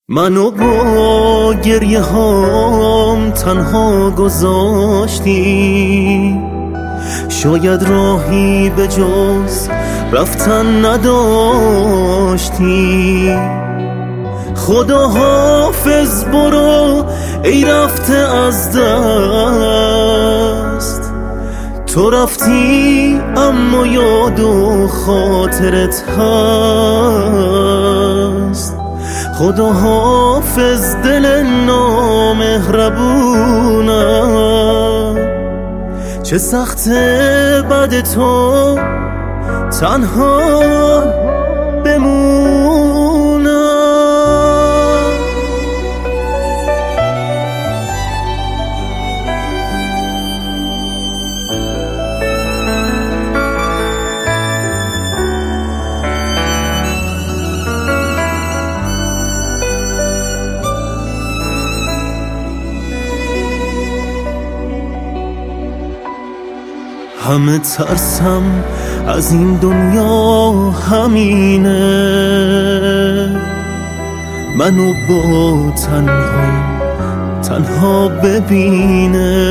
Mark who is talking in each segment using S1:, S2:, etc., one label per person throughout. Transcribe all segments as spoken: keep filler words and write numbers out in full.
S1: منو با گریه هام تنها گذاشتی، شاید راهی به جز رفتن نداشتی. خدا حافظ برو ای رفته از دست، تو رفتی اما یاد و خاطرت هست. خدا حافظ دل نامهربونم، چه سخته بعد تو تنها بمونم. همه ترسم از این دنیا همینه، منو با تنها تنها ببینه.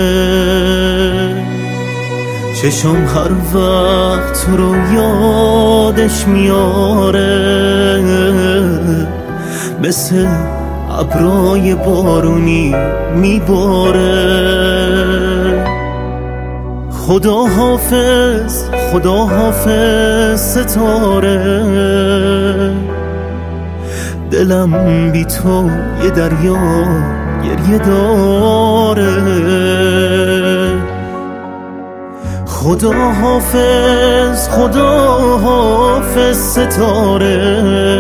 S1: چشم هر وقت تو رو یادش میاره، مثل ابرای بارونی میباره. خدا حافظ خدا حافظ ستاره، دلم بی تو یه دریا گریه داره. خدا حافظ خدا حافظ ستاره،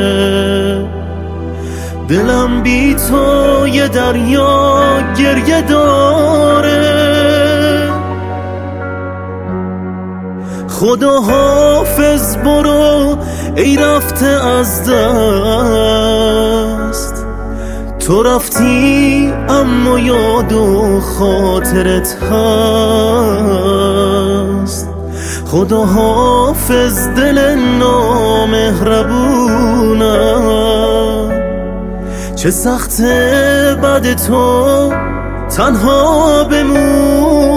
S1: دلم بی تو یه دریا گریه داره. خدا حافظ برو ای رفته از دست، تو رفتی اما یاد و خاطرت هست. خدا حافظ دل نامهربونم، چه سخته بعد تو تنها بمون.